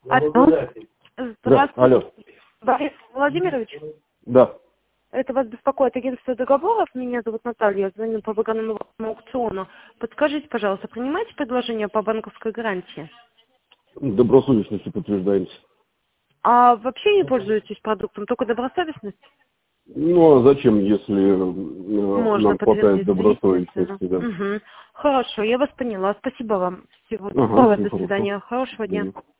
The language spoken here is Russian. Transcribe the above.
Алло. Да, Здравствуйте. алло. Борис Владимирович? Да. Это вас беспокоит агентство договоров. Меня зовут Наталья. Я звоню по выгодному аукциону. Подскажите, пожалуйста, принимаете предложение по банковской гарантии? Добросовестностью подтверждаемся. А вообще не пользуетесь продуктом, только добросовестность? Ну, а зачем, если Можно нам хватает подтвердить, добросовестности, да? Угу. Хорошо, я вас поняла. Спасибо вам. Всего Ага, доброго. всего До хорошего. свидания. Хорошего дня. До свидания.